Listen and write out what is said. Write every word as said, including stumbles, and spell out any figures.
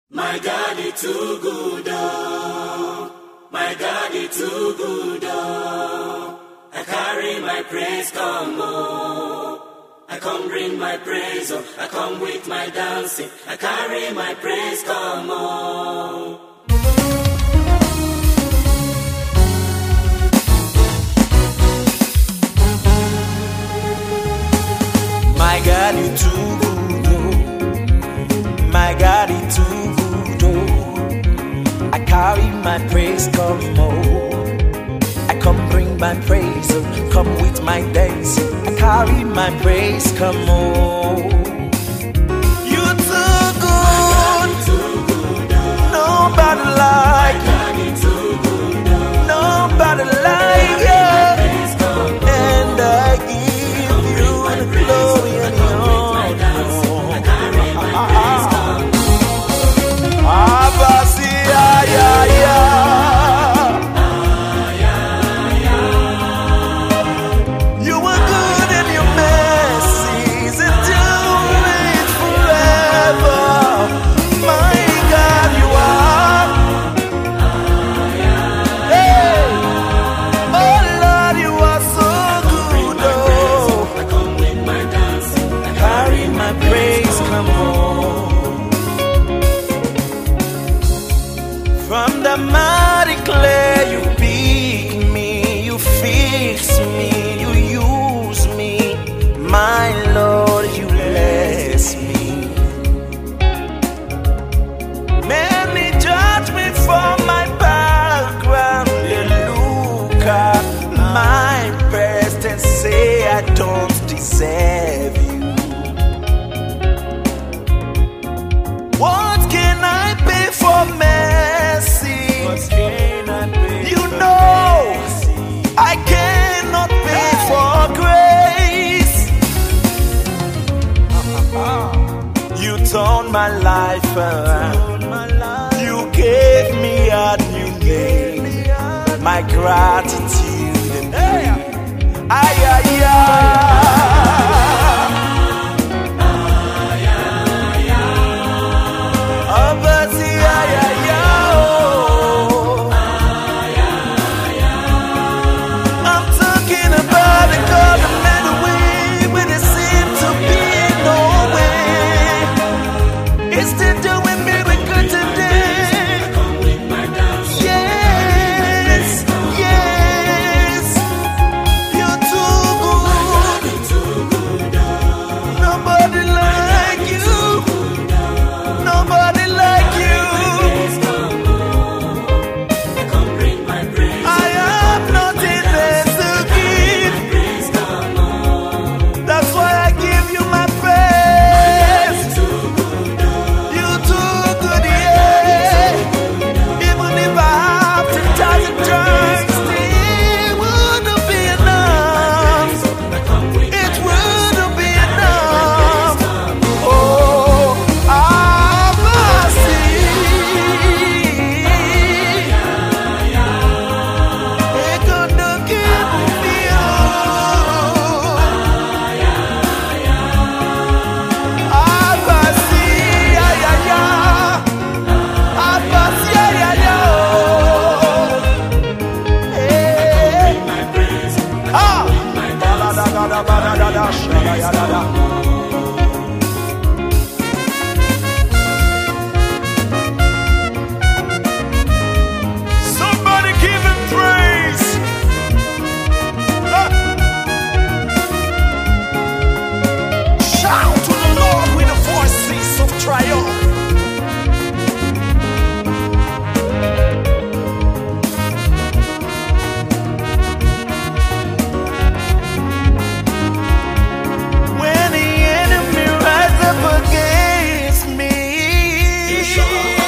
My God is too good, oh. My God is too good, oh. I carry my praise, come, oh. I come bring my praise, oh. I come with my dancing. I carry my praise, come, oh. My God is too good, oh. My God is too good, oh. I carry my praise, come, oh. I come bring my praise, oh. Come with my dance. I carry my praise, come, oh. You too good, nobody like you, nobody like you. And I give you the glory and the honor. Abba, see, yeah, yeah, yeah. You are good and your mercies endure forever. My God, you are. Hey, oh Lord, you are so good. Oh, I come with my dancing. I carry my praise, come on. From the mighty clay you pick me, you fix me, you use me. My Lord, you bless me. Many judge me for my background. They look at my past and say I don't deserve you. What can I pay for mercy? You know I cannot pay for grace. You turned my life around. You gave me a new name. My gratitude and praise. Ay, ay, ay. Somebody give him praise. Shout to the Lord with the voices of triumph. When the enemy rises up against me, You show